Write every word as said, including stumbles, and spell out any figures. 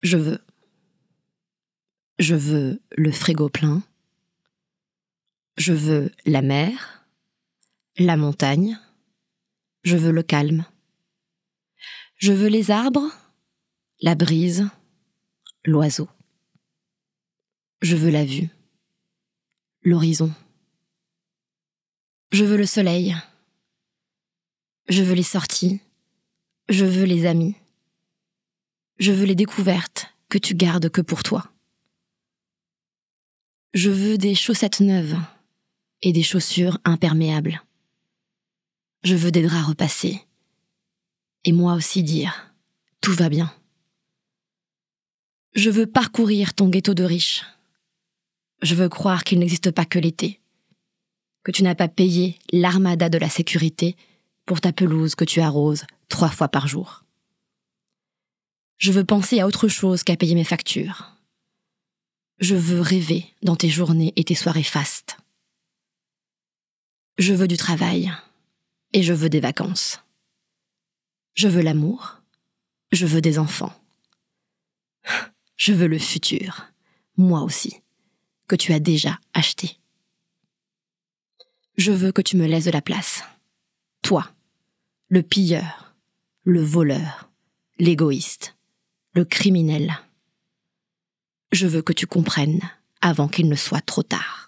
Je veux. Je veux le frigo plein. Je veux la mer, la montagne. Je veux le calme. Je veux les arbres, la brise, l'oiseau. Je veux la vue, l'horizon. Je veux le soleil. Je veux les sorties. Je veux les amis. Je veux les découvertes que tu gardes que pour toi. Je veux des chaussettes neuves et des chaussures imperméables. Je veux des draps repassés. Et moi aussi dire « tout va bien ». Je veux parcourir ton ghetto de riches. Je veux croire qu'il n'existe pas que l'été, que tu n'as pas payé l'armada de la sécurité pour ta pelouse que tu arroses trois fois par jour. Je veux penser à autre chose qu'à payer mes factures. Je veux rêver dans tes journées et tes soirées fastes. Je veux du travail et je veux des vacances. Je veux l'amour, je veux des enfants. Je veux le futur, moi aussi, que tu as déjà acheté. Je veux que tu me laisses de la place. Toi, le pilleur, le voleur, l'égoïste, le criminel. Je veux que tu comprennes avant qu'il ne soit trop tard.